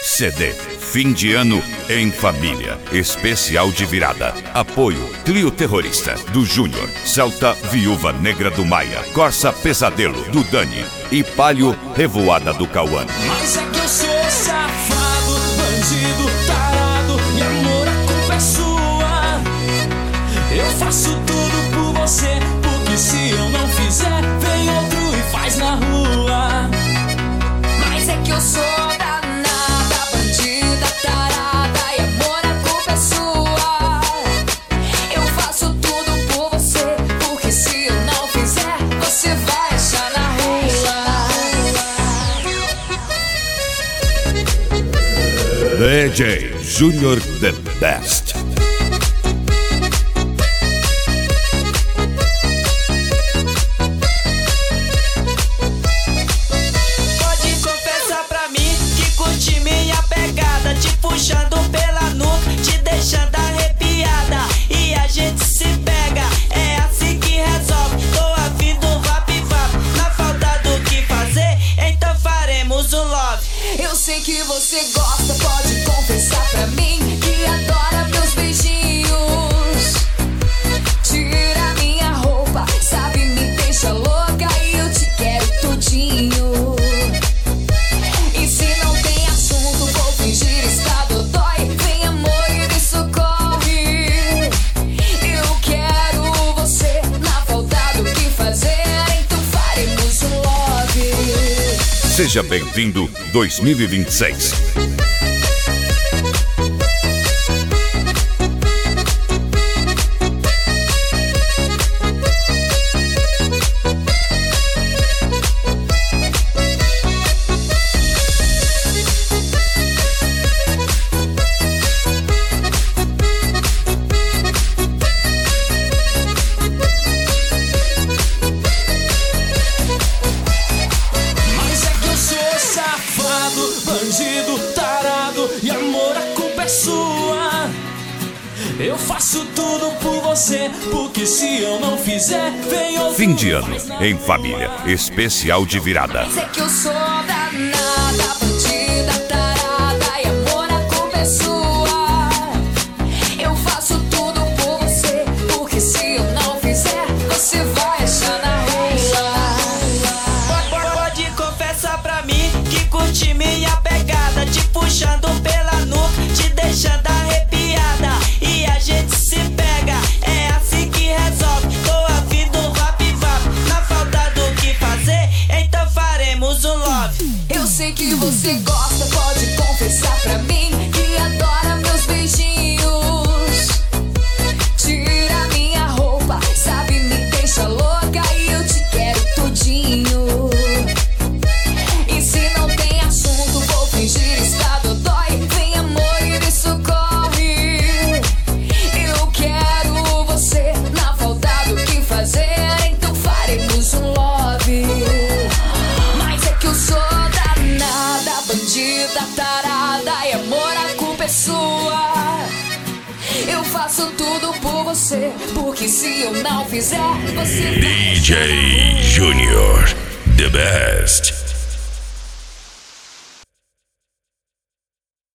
CD Fim de Ano em Família, especial de virada. Apoio Clio Terrorista, do Júnior, Celta Viúva Negra do Maia, Corsa Pesadelo, do Dani e Palio Revoada do Cauã. Mas é que eu sou safado, bandido, tarado, e amor, a culpa é sua. Eu faço tudo por você, porque se eu não fizer, vem outro e faz na rua. Mas é que eu sou danada, bandida, tarada, e amor, a culpa é sua. Eu faço tudo por você, porque se eu não fizer, você vai achar na rua. DJ Junior The Best. Puxando pela nuca, te deixando arrepiada, e a gente se pega, é assim que resolve. Tô a fim do vap-vap, na falta do que fazer, então faremos um love. Eu sei que você gosta, pode confessar pra mim que adora meus beijinhos. Tira minha roupa, sabe, me deixa louca e eu te quero tudinho. E se não tem assunto, vou fingir estar dodói. Vem amor e me socorre. Eu quero você, na falta do que fazer, então faremos um love. Seja bem-vindo 2026. Bandido, tarado, e amor, a culpa é sua. Eu faço tudo por você, porque se eu não fizer, vem outro. Fim de Ano em Família, especial de virada. Mas é que eu sou danada, bandida, tarada, e amor, a culpa é sua. Eu faço tudo por você, porque se eu não fizer, você vai achar na rua. Pode confessar pra mim que curte minha pegada, te puxando pela nuca, te deixando arrepiada, e a gente se pega, é assim que resolve. Tô a fim do vap-vap, na falta do que fazer, então faremos um love. Eu sei que você gosta, pode confessar pra mim que adora meus beijinhos. Tira minha roupa, sabe, me deixa louca e eu te quero tudinho. E se não tem assunto, vou fingir estar dodói. Vem amor e me socorre. Eu quero você, na falta do que fazer, então faremos um love. Mas é que eu sou danada, bandida, tarada, e amor, a culpa é sua. Eu faço tudo por você, porque se eu não fizer, você vai DJ Junior The Best.